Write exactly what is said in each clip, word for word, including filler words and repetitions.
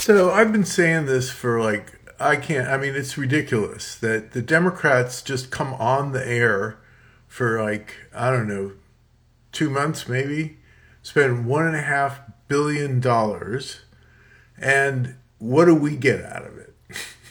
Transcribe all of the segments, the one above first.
So I've been saying this for like, I can't, I mean, it's ridiculous that the Democrats just come on the air for like, I don't know, two months maybe, spend one and a half billion dollars, and what do we get out of it?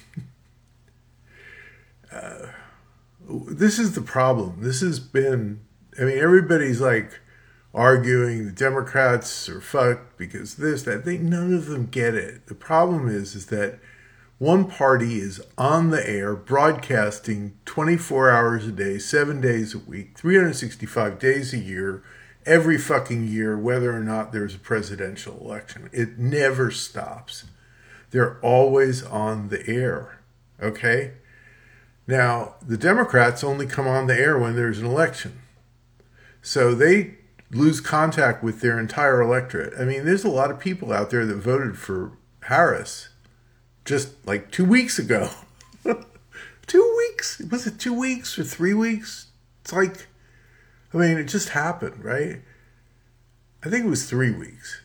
uh, this is the problem. This has been, I mean, everybody's like arguing the Democrats are fucked because this, that, they, none of them get it. The problem is, is that one party is on the air broadcasting twenty-four hours a day, seven days a week, three hundred sixty-five days a year, every fucking year, whether or not there's a presidential election. It never stops. They're always on the air, okay? Now, the Democrats only come on the air when there's an election. So they lose contact with their entire electorate. I mean, there's a lot of people out there that voted for Harris just like two weeks ago. Two weeks? Was it two weeks or three weeks? It's like, I mean, it just happened, right? I think it was three weeks.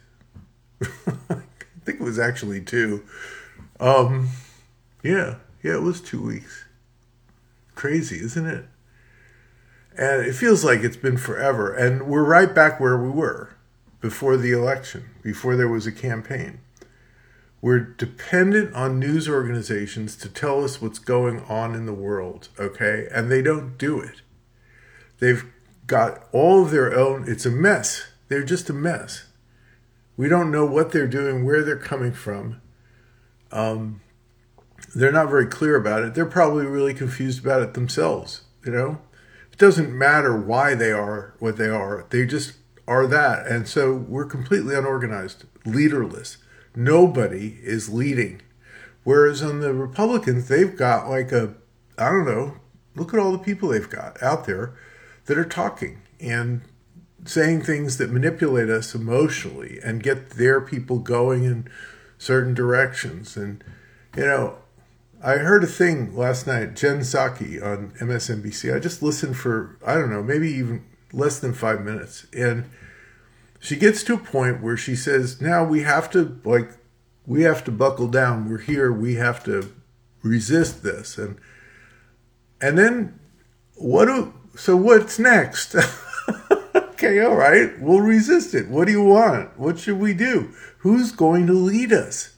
I think it was actually two. Um, yeah, yeah, it was two weeks. Crazy, isn't it? And it feels like it's been forever. And we're right back where we were before the election, before there was a campaign. We're dependent on news organizations to tell us what's going on in the world, okay? And they don't do it. They've got all of their own, it's a mess. They're just a mess. We don't know what they're doing, where they're coming from. Um, they're not very clear about it. They're probably really confused about it themselves, you know? It doesn't matter why they are what they are. They just are that. And so we're completely unorganized, leaderless. Nobody is leading. Whereas on the Republicans, they've got like a, I don't know, look at all the people they've got out there that are talking and saying things that manipulate us emotionally and get their people going in certain directions. And, you know, I heard a thing last night, Jen Psaki on M S N B C. I just listened for, I don't know, maybe even less than five minutes. And she gets to a point where she says, now we have to, like, we have to buckle down. We're here. We have to resist this. And and then, what do, so what's next? Okay, all right. We'll resist it. What do you want? What should we do? Who's going to lead us?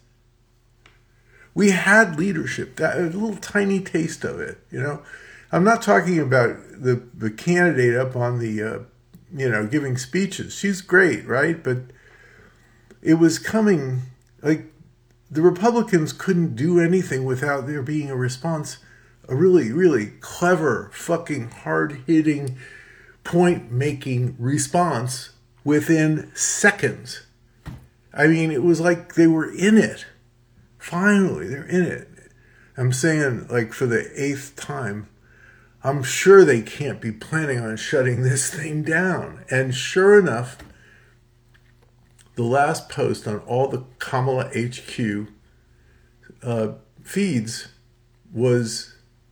We had leadership, that a little tiny taste of it, you know. I'm not talking about the, the candidate up on the, uh, you know, giving speeches. She's great, right? But it was coming, like, the Republicans couldn't do anything without there being a response, a really, really clever, fucking hard-hitting, point-making response within seconds. I mean, it was like they were in it. Finally, they're in it. I'm saying, like, for the eighth time, I'm sure they can't be planning on shutting this thing down. And sure enough, the last post on all the Kamala H Q uh, feeds was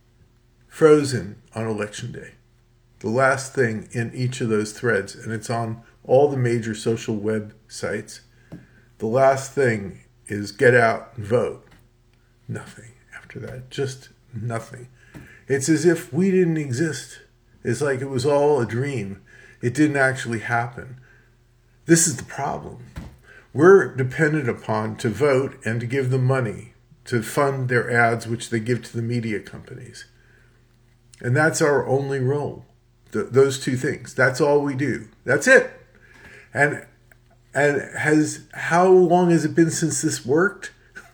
frozen on Election Day. The last thing in each of those threads, and it's on all the major social websites. The last thing is get out and vote. Nothing after that. Just nothing. It's as if we didn't exist. It's like it was all a dream. It didn't actually happen. This is the problem. We're dependent upon to vote and to give them money to fund their ads, which they give to the media companies. And that's our only role. Th- those two things. That's all we do. That's it. And and has how long has it been since this worked?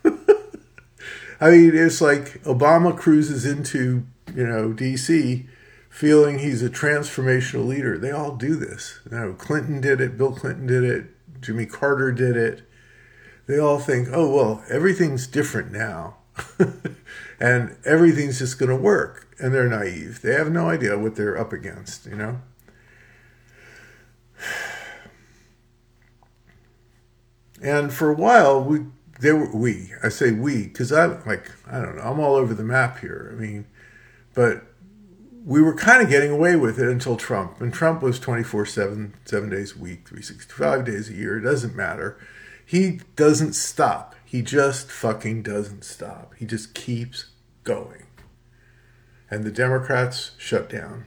I mean, it's like Obama cruises into, you know, D C feeling he's a transformational leader. They all do this. You know, Clinton did it. Bill Clinton did it. Jimmy Carter did it. They all think, oh, well, everything's different now. And everything's just going to work. And they're naive. They have no idea what they're up against, you know? And for a while, we, they were, we, I say we, because I'm like, I don't know, I'm all over the map here. I mean, but we were kind of getting away with it until Trump. And Trump was twenty-four seven, seven days a week, three hundred sixty-five days a year. It doesn't matter. He doesn't stop. He just fucking doesn't stop. He just keeps going. And the Democrats shut down.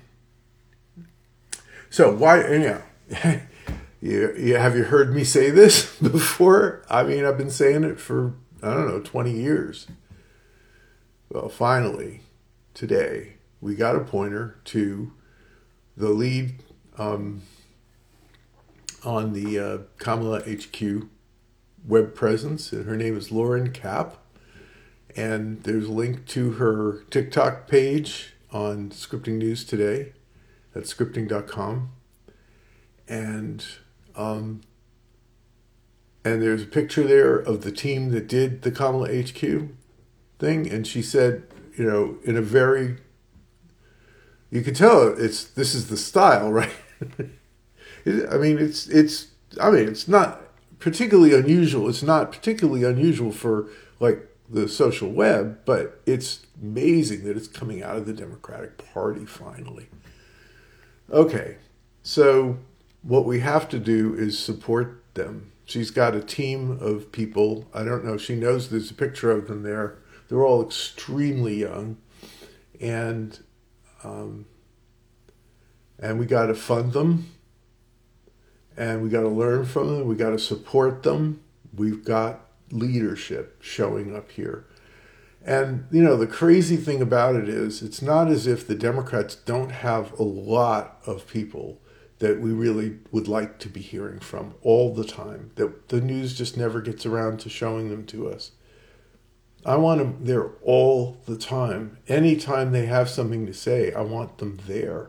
So why, you know, you, you, have you heard me say this before? I mean, I've been saying it for, I don't know, twenty years. Well, finally, today, we got a pointer to the lead um, on the uh, Kamala H Q web presence, and her name is Lauren Kapp. And there's a link to her TikTok page on Scripting News Today at scripting dot com. And um, and there's a picture there of the team that did the Kamala H Q thing. And she said, you know, in a very, you can tell it's, this is the style, right? I mean, it's, it's, I mean, it's not particularly unusual. It's not particularly unusual for like the social web, but it's amazing that it's coming out of the Democratic Party finally. Okay, so what we have to do is support them. She's got a team of people. I don't know. She knows there's a picture of them there. They're all extremely young, and um, and we got to fund them, and we got to learn from them. We got to support them. We've got leadership showing up here. And, you know, the crazy thing about it is it's not as if the Democrats don't have a lot of people that we really would like to be hearing from all the time, that the news just never gets around to showing them to us. I want them there all the time. Anytime they have something to say, I want them there.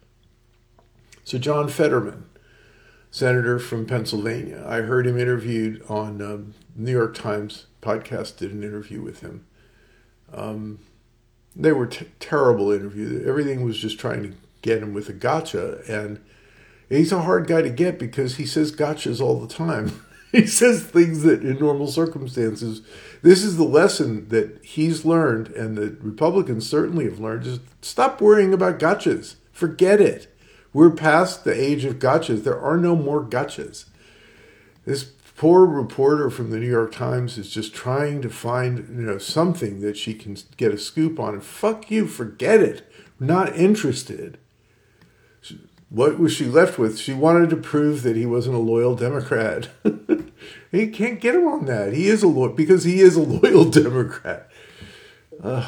So John Fetterman, senator from Pennsylvania, I heard him interviewed on um, New York Times podcast, did an interview with him. Um, they were t- terrible interviews. Everything was just trying to get him with a gotcha. And he's a hard guy to get because he says gotchas all the time. He says things that in normal circumstances, this is the lesson that he's learned and the Republicans certainly have learned, is stop worrying about gotchas. Forget it. We're past the age of gotchas. There are no more gotchas. This poor reporter from the New York Times is just trying to find, you know, something that she can get a scoop on. And fuck you, forget it. We're not interested. What was she left with? She wanted to prove that he wasn't a loyal Democrat. He can't get him on that. He is a loyal, because he is a loyal Democrat. Uh,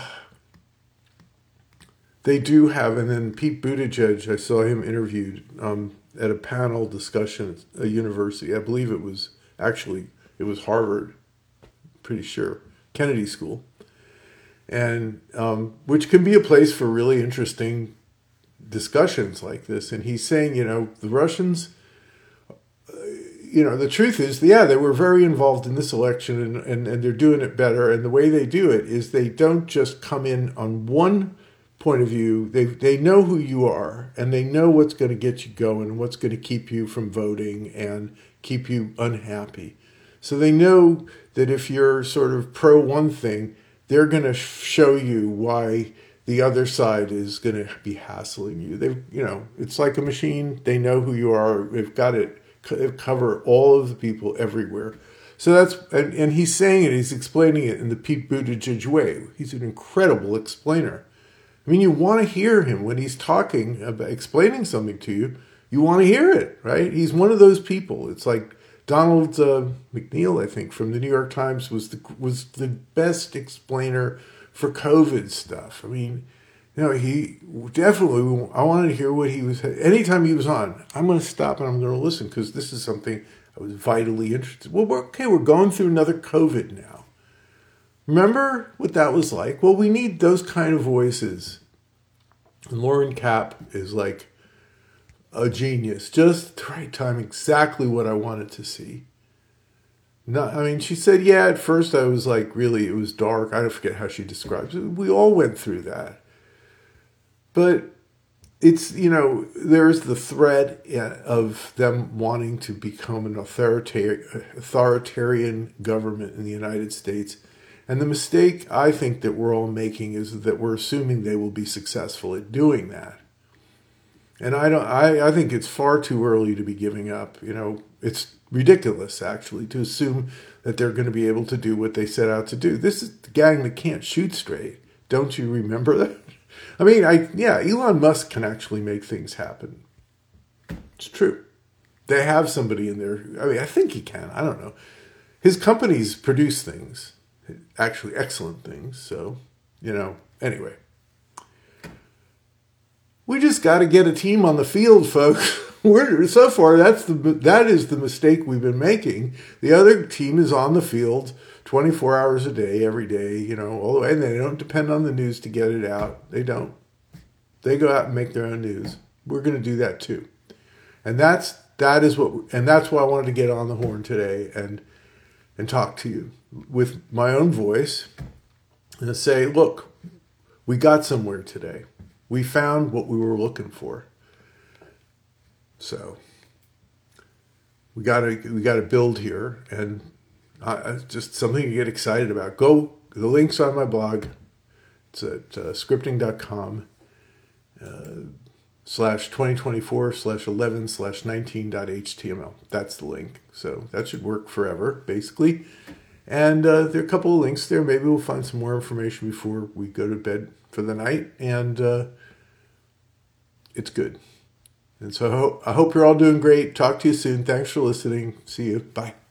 they do have, and then Pete Buttigieg, I saw him interviewed um, at a panel discussion at a university. I believe it was, actually, it was Harvard, pretty sure, Kennedy School. And um, which can be a place for really interesting discussions like this. And he's saying, you know, the Russians, uh, you know, the truth is, yeah, they were very involved in this election, and, and, and they're doing it better. And the way they do it is they don't just come in on one point of view. They they know who you are, and they know what's going to get you going, what's going to keep you from voting and keep you unhappy. So they know that if you're sort of pro one thing, they're going to show you why the other side is going to be hassling you. They, you know, it's like a machine. They know who you are. They've got it. They cover all of the people everywhere. So that's, and, and he's saying it. He's explaining it in the Pete Buttigieg way. He's an incredible explainer. I mean, you want to hear him when he's talking about explaining something to you. You want to hear it, right? He's one of those people. It's like Donald uh, McNeil, I think, from the New York Times was the was the best explainer for COVID stuff. I mean, you know, he definitely, I wanted to hear what he was, anytime he was on, I'm going to stop and I'm going to listen because this is something I was vitally interested in. Well, we're, okay, we're going through another COVID now. Remember what that was like? Well, we need those kind of voices. And Lauren Kapp is like a genius. Just the right time, exactly what I wanted to see. No, I mean, she said, yeah, at first I was like, really, it was dark. I don't forget how she describes it. We all went through that. But it's, you know, there's the threat of them wanting to become an authoritarian, authoritarian government in the United States. And the mistake I think that we're all making is that we're assuming they will be successful at doing that. And I don't, I, I think it's far too early to be giving up. You know, it's ridiculous, actually, to assume that they're going to be able to do what they set out to do. This is the gang that can't shoot straight. Don't you remember that? I mean, I yeah, Elon Musk can actually make things happen. It's true. They have somebody in there. I mean, I think he can. I don't know. His companies produce things, actually excellent things. So, you know, anyway. We just got to get a team on the field, folks. We're so far that's the that is the mistake we've been making. The other team is on the field twenty-four hours a day, every day, you know, all the way, and they don't depend on the news to get it out. They don't. They go out and make their own news. We're going to do that too. And that's that is what and that's why I wanted to get on the horn today and and talk to you with my own voice and say, look, we got somewhere today. We found what we were looking for. So we gotta we gotta build here, and uh, just something to get excited about. Go, the link's on my blog. It's at uh, scripting dot com uh, slash twenty twenty-four slash eleven slash nineteen dot html. That's the link. So that should work forever, basically. And uh, there are a couple of links there. Maybe we'll find some more information before we go to bed for the night. And uh, it's good. And so I hope, I hope you're all doing great. Talk to you soon. Thanks for listening. See you. Bye.